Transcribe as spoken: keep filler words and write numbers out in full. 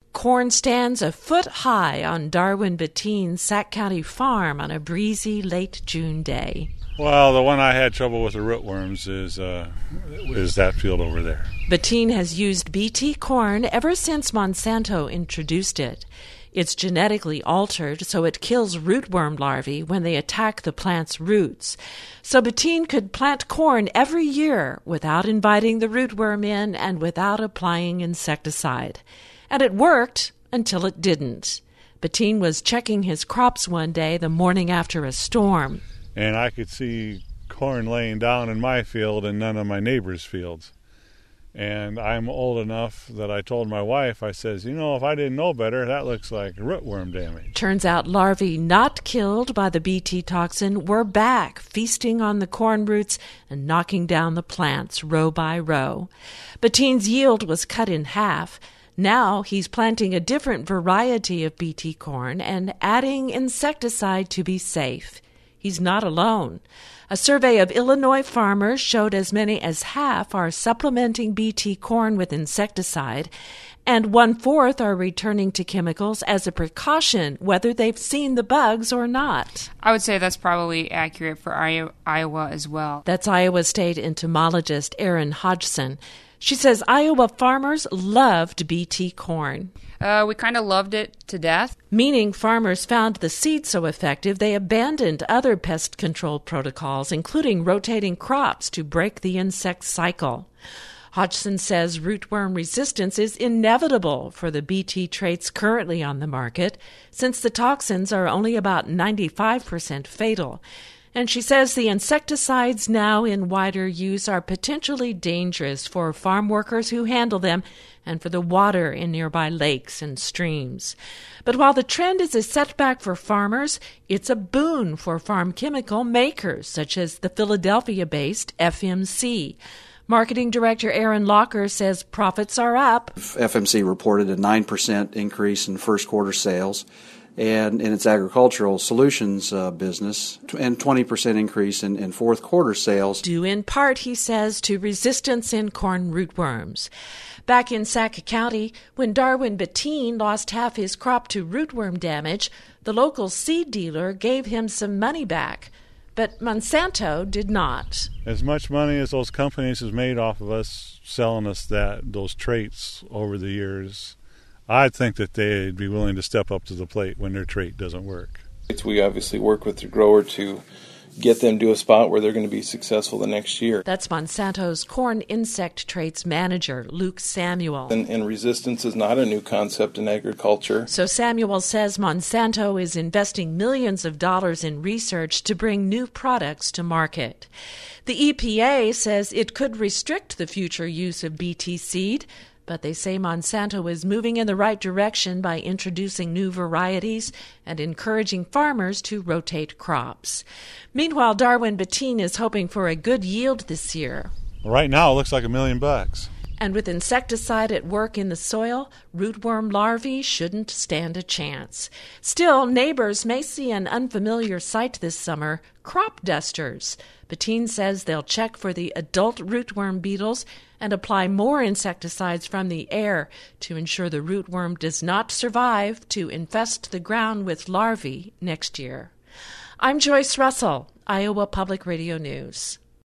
Corn stands a foot high on Darwin Bettine's Sac County farm on a breezy late June day. Well, the one I had trouble with the rootworms is uh, is that field over there. Bettine has used B T corn ever since Monsanto introduced it. It's genetically altered so it kills rootworm larvae when they attack the plant's roots. So Bettine could plant corn every year without inviting the rootworm in and without applying insecticide. And it worked until it didn't. Bettine was checking his crops one day the morning after a storm. And I could see corn laying down in my field and none of my neighbors' fields. And I'm old enough that I told my wife, I says, you know, if I didn't know better, that looks like rootworm damage. Turns out larvae not killed by the B T toxin were back, feasting on the corn roots and knocking down the plants row by row. Bettine's yield was cut in half. Now he's planting a different variety of B T corn and adding insecticide to be safe. He's not alone. A survey of Illinois farmers showed as many as half are supplementing B T corn with insecticide, and one-fourth are returning to chemicals as a precaution, whether they've seen the bugs or not. I would say that's probably accurate for Iowa as well. That's Iowa State entomologist Erin Hodgson. She says Iowa farmers loved B T corn. Uh, we kind of loved it to death. Meaning farmers found the seed so effective they abandoned other pest control protocols, including rotating crops to break the insect cycle. Hodgson says rootworm resistance is inevitable for the B T traits currently on the market, since the toxins are only about ninety-five percent fatal. And she says the insecticides now in wider use are potentially dangerous for farm workers who handle them and for the water in nearby lakes and streams. But while the trend is a setback for farmers, it's a boon for farm chemical makers, such as the Philadelphia-based F M C. Marketing Director Aaron Locker says profits are up. F M C reported a nine percent increase in first quarter sales, and in its agricultural solutions uh, business, and twenty percent increase in, in fourth quarter sales. Due in part, he says, to resistance in corn rootworms. Back in Sac County, when Darwin Bettine lost half his crop to rootworm damage, the local seed dealer gave him some money back. But Monsanto did not. As much money as those companies have made off of us selling us that those traits over the years, I'd think that they'd be willing to step up to the plate when their trait doesn't work. We obviously work with the grower to get them to a spot where they're going to be successful the next year. That's Monsanto's corn insect traits manager, Luke Samuel. And, and resistance is not a new concept in agriculture. So Samuel says Monsanto is investing millions of dollars in research to bring new products to market. The E P A says it could restrict the future use of B T seed, but they say Monsanto is moving in the right direction by introducing new varieties and encouraging farmers to rotate crops. Meanwhile, Darwin Bettine is hoping for a good yield this year. Right now, it looks like a million bucks. And with insecticide at work in the soil, rootworm larvae shouldn't stand a chance. Still, neighbors may see an unfamiliar sight this summer, crop dusters. Bettine says they'll check for the adult rootworm beetles and apply more insecticides from the air to ensure the rootworm does not survive to infest the ground with larvae next year. I'm Joyce Russell, Iowa Public Radio News.